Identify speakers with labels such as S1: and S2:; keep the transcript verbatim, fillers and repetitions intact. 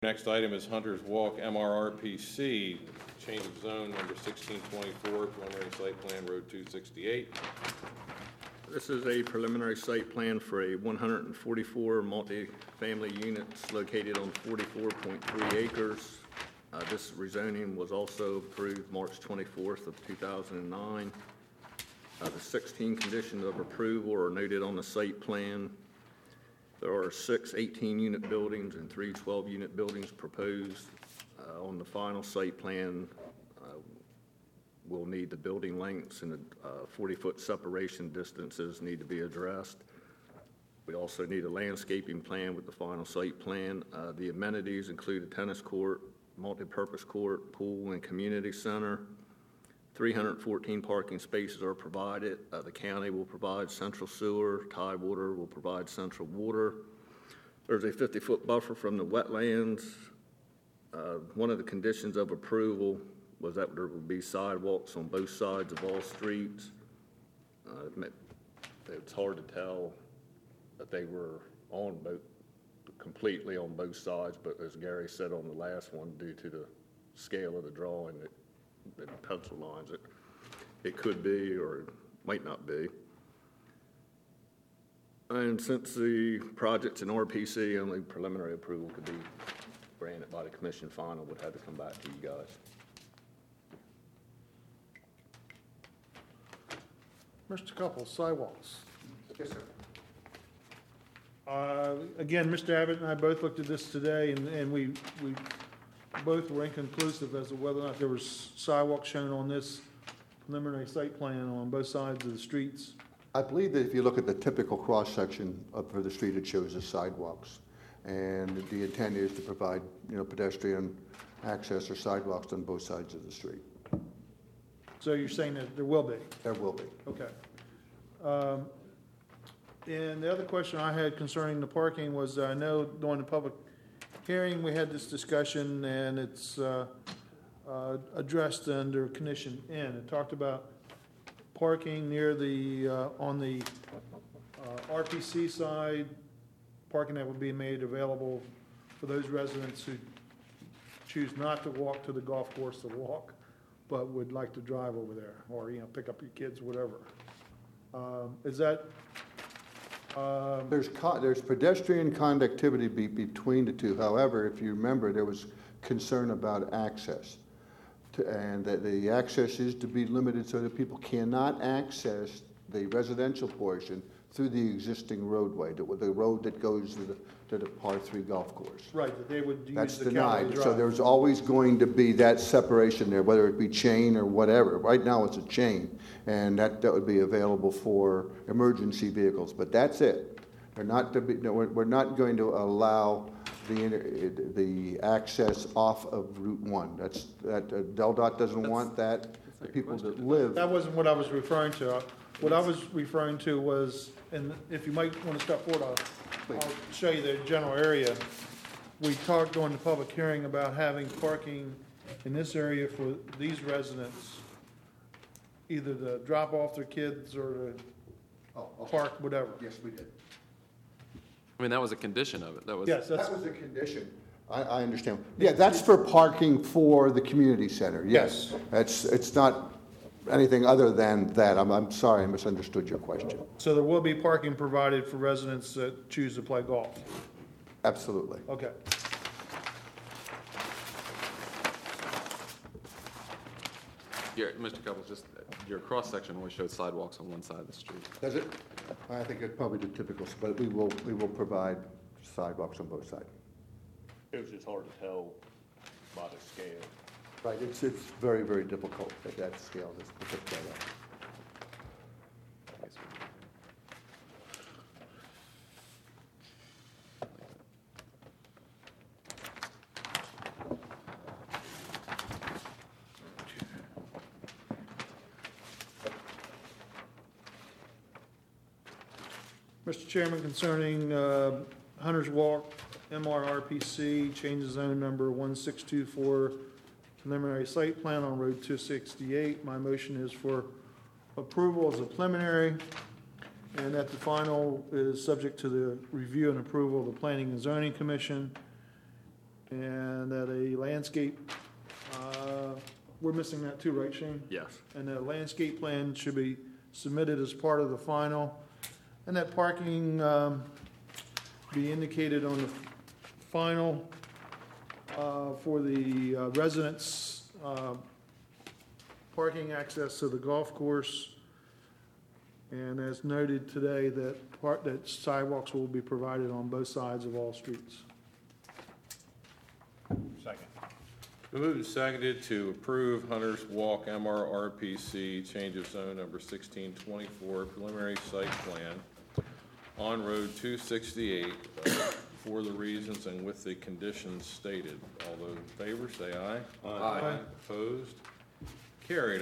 S1: Next item is Hunter's Walk M R R P C, change of zone number sixteen twenty-four, preliminary site plan, Road two sixty-eight.
S2: This is a preliminary site plan for a one hundred forty-four multi-family units located on forty-four point three acres. Uh, this rezoning was also approved March twenty-fourth of two thousand nine. Uh, the sixteen conditions of approval are noted on the site plan. There are six eighteen-unit buildings and three twelve-unit buildings proposed. Uh, on the final site plan, uh, we'll need the building lengths and the forty-foot separation distances need to be addressed. We also need a landscaping plan with the final site plan. Uh, the amenities include a tennis court, multi-purpose court, pool, and community center. three hundred fourteen parking spaces are provided. Uh, the county will provide central sewer. Tidewater will provide central water. There's a fifty-foot buffer from the wetlands. Uh, one of the conditions of approval was that there would be sidewalks on both sides of all streets. Uh, it's hard to tell that they were on both, completely on both sides, but as Gary said on the last one, due to the scale of the drawing, it the pencil lines, it, it could be or it might not be. And since the project's an R P C, only preliminary approval could be granted by the commission. Final would have to come back to you guys.
S3: Mister Couples, sidewalks.
S4: Yes, sir.
S3: Uh, Again, Mister Abbott and I both looked at this today, and, and we, we both were inconclusive as to whether or not there was sidewalks shown on this preliminary site plan on both sides of the streets.
S4: I believe that if you look at the typical cross-section of for the street, it shows the sidewalks. And the intent is to provide, you know, pedestrian access or sidewalks on both sides of the street.
S3: So you're saying that there will be?
S4: There will be.
S3: Okay. Um, And the other question I had concerning the parking was, I know during the public hearing, we had this discussion, and it's uh, uh, addressed under condition N. It talked about parking near the, uh, on the uh, R P C side, parking that would be made available for those residents who choose not to walk to the golf course to walk, but would like to drive over there, or, you know, pick up your kids, whatever. Um, Is that Um,
S4: There's co- there's pedestrian conductivity be- between the two. However, if you remember, there was concern about access. To, and that the access is to be limited so that people cannot access the residential portion through the existing roadway, the, the road that goes to the, to the par three golf course.
S3: Right, that they would use
S4: That's
S3: the county
S4: denied.
S3: drive.
S4: So there's always going to be that separation there, whether it be chain or whatever. Right now, it's a chain, and that, that would be available for emergency vehicles, but that's it. They're not to be, no, we're, we're not going to allow the, inter- the access off of Route one. That's, that, uh, Del Dot doesn't want that. The people that live.
S3: That wasn't what I was referring to. What I was referring to was, and if you might want to step forward, I'll, I'll show you the general area. We talked during the public hearing about having parking in this area for these residents, either to drop off their kids or to
S4: Oh, okay.
S3: park, whatever.
S4: Yes, we did.
S5: I mean, that was a condition of it. That was.
S3: Yes, that's,
S4: That was a condition. I, I understand. Yeah, that's for parking for the community center, yes. It's, it's not anything other than that. I'm, I'm sorry, I misunderstood your question.
S3: so there will be parking provided for residents that choose to play golf.
S4: Absolutely.
S3: Okay.
S5: Your, Mister Couples, just your cross section only showed sidewalks on one side of the street.
S4: Does it? I think it's probably the typical, but we will, we will provide sidewalks on both sides.
S2: It was just hard to tell by the scale.
S4: Right, it's, it's very, very difficult at that scale, this particular.
S5: I guess we-
S3: Mister Chairman, concerning uh, Hunter's Walk, M R R P C, change of zone number one six two four, preliminary site plan on Road two sixty-eight. My motion is for approval as a preliminary, and that the final is subject to the review and approval of the Planning and Zoning Commission. And that a landscape, uh, we're missing that too, right, Shane?
S2: Yes.
S3: And that a landscape plan should be submitted as part of the final. And that parking um, be indicated on the final uh, for the uh, residents, uh, parking access to the golf course. And as noted today, that part, that sidewalks will be provided on both sides of all streets.
S6: Second.
S1: Been moved and seconded to approve Hunter's Walk M R R P C change of zone number sixteen twenty-four preliminary site plan on Road two sixty-eight uh, for the reasons and with the conditions stated. All those in favor, say aye.
S5: Aye.
S1: Opposed? Carried.